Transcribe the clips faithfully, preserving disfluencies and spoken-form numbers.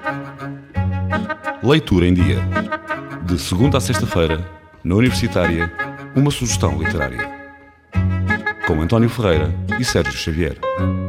Leitura em Dia. De segunda a sexta-feira, na Universitária, uma sugestão literária. Com António Ferreira e Sérgio Xavier.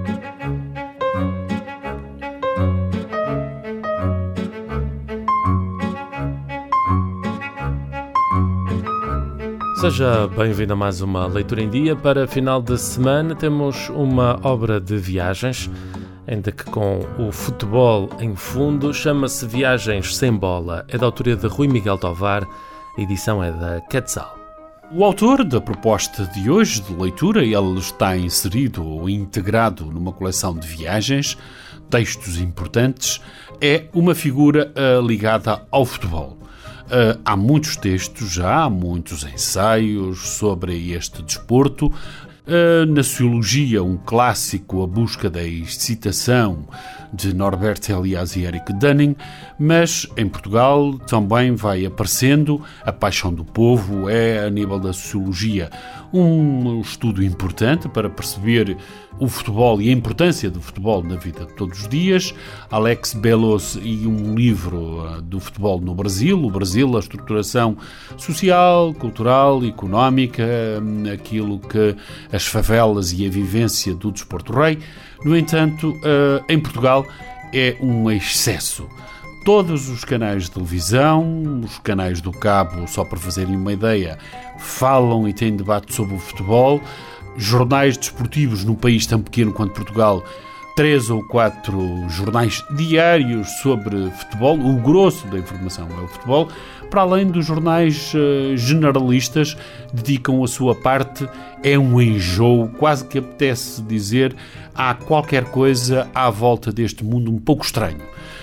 Seja bem-vindo a mais uma Leitura em Dia. Para final de semana temos uma obra de viagens, ainda que com o futebol em fundo. Chama-se Viagens Sem Bola. É da autoria de Rui Miguel Tovar. A edição é da Quetzal. O autor da proposta de hoje de leitura, ele está inserido ou integrado numa coleção de viagens, textos importantes, é uma figura uh, ligada ao futebol. Uh, há muitos textos já, há muitos ensaios sobre este desporto. Uh, na sociologia, um clássico, A Busca da Excitação, de Norbert Elias e Eric Dunning, mas em Portugal também vai aparecendo A Paixão do Povo. É, a nível da sociologia, um estudo importante para perceber o futebol e a importância do futebol na vida de todos os dias. Alex Belos e um livro do futebol no Brasil, o Brasil, a estruturação social, cultural, económica, aquilo que as favelas e a vivência do desporto rei. No entanto, em Portugal é um excesso. Todos os canais de televisão, os canais do cabo, só para fazerem uma ideia, falam e têm debate sobre o futebol. Jornais desportivos num país tão pequeno quanto Portugal, três ou quatro jornais diários sobre futebol. O grosso da informação é o futebol. Para além dos jornais uh, generalistas, dedicam a sua parte. É um enjoo, quase que apetece dizer, há qualquer coisa à volta deste mundo um pouco estranho.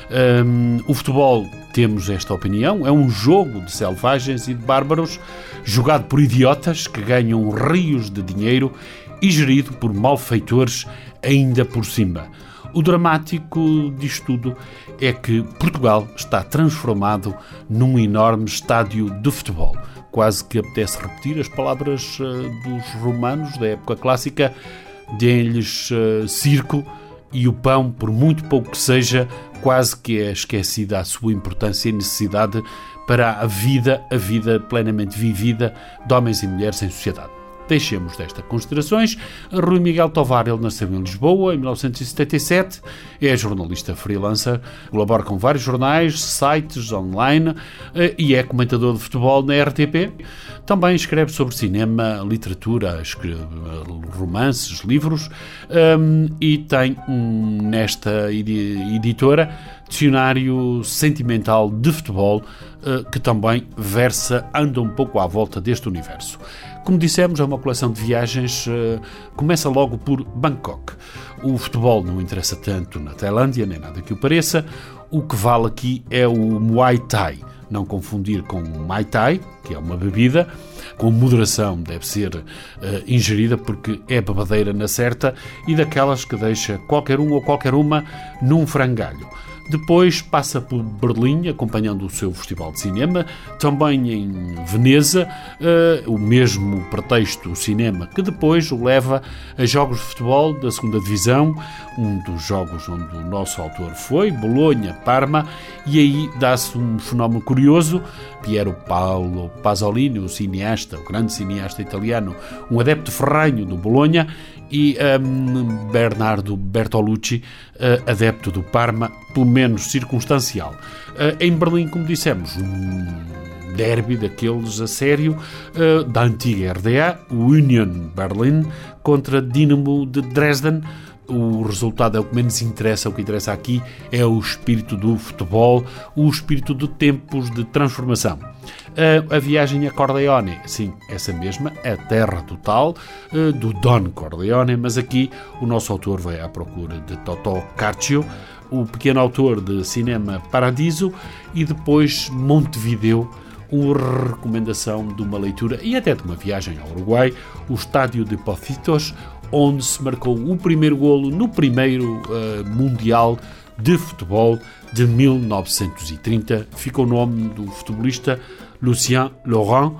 Um, o futebol, temos esta opinião, é um jogo de selvagens e de bárbaros, jogado por idiotas que ganham rios de dinheiro e gerido por malfeitores ainda por cima. O dramático disto tudo é que Portugal está transformado num enorme estádio de futebol. Quase que apetece repetir as palavras uh, dos romanos da época clássica: deem-lhes uh, circo, e o pão, por muito pouco que seja, quase que é esquecida a sua importância e necessidade para a vida, a vida plenamente vivida de homens e mulheres em sociedade. Deixemos destas considerações. Rui Miguel Tovar, ele nasceu em Lisboa em mil novecentos e setenta e sete, é jornalista freelancer, colabora com vários jornais, sites online e é comentador de futebol na R T P. Também escreve sobre cinema, literatura, escreve romances, livros um, e tem um, nesta editora dicionário sentimental de futebol uh, que também versa, anda um pouco à volta deste universo. Como dissemos, é uma coleção de viagens, uh, começa logo por Bangkok. O futebol não interessa tanto na Tailândia, nem nada que o pareça. O que vale aqui é o Muay Thai. Não confundir com o Mai Tai, que é uma bebida, com moderação deve ser uh, ingerida, porque é babadeira na certa e daquelas que deixa qualquer um ou qualquer uma num frangalho. Depois passa por Berlim, acompanhando o seu festival de cinema, também em Veneza, uh, o mesmo pretexto, o cinema, que depois o leva a jogos de futebol da segunda divisão, um dos jogos onde o nosso autor foi, Bolonha, Parma, e aí dá-se um fenómeno curioso. Piero Paolo Pasolini, o cineasta, o grande cineasta italiano, um adepto ferrenho do Bolonha, e um, Bernardo Bertolucci, uh, adepto do Parma, pelo menos circunstancial. Uh, em Berlim, como dissemos, um derby daqueles a sério, uh, da antiga R D A, o Union Berlin contra Dinamo de Dresden. O resultado é o que menos interessa. O que interessa aqui é o espírito do futebol, o espírito de tempos de transformação. A, a viagem a Corleone, sim, essa mesma, a terra total uh, do Don Corleone, mas aqui o nosso autor vai à procura de Totò Caccio, o pequeno autor de cinema Paradiso, e depois Montevideo, uma recomendação de uma leitura e até de uma viagem ao Uruguai, o Estádio de Pocitos, onde se marcou o primeiro golo no primeiro uh, Mundial de Futebol de mil novecentos e trinta. Fica o nome do futebolista Lucien Laurent.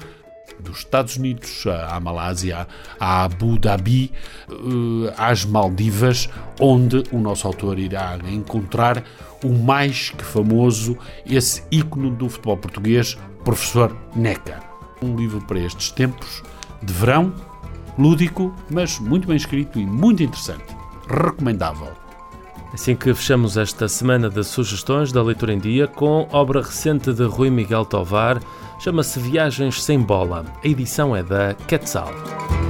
dos Estados Unidos à Malásia, a Abu Dhabi, às Maldivas, onde o nosso autor irá encontrar o mais que famoso, esse ícone do futebol português, professor Neca. Um livro para estes tempos de verão, lúdico, mas muito bem escrito e muito interessante. Recomendável. Assim que fechamos esta semana de sugestões da Leitura em Dia com obra recente de Rui Miguel Tovar, chama-se Viagens Sem Bola. A edição é da Quetzal.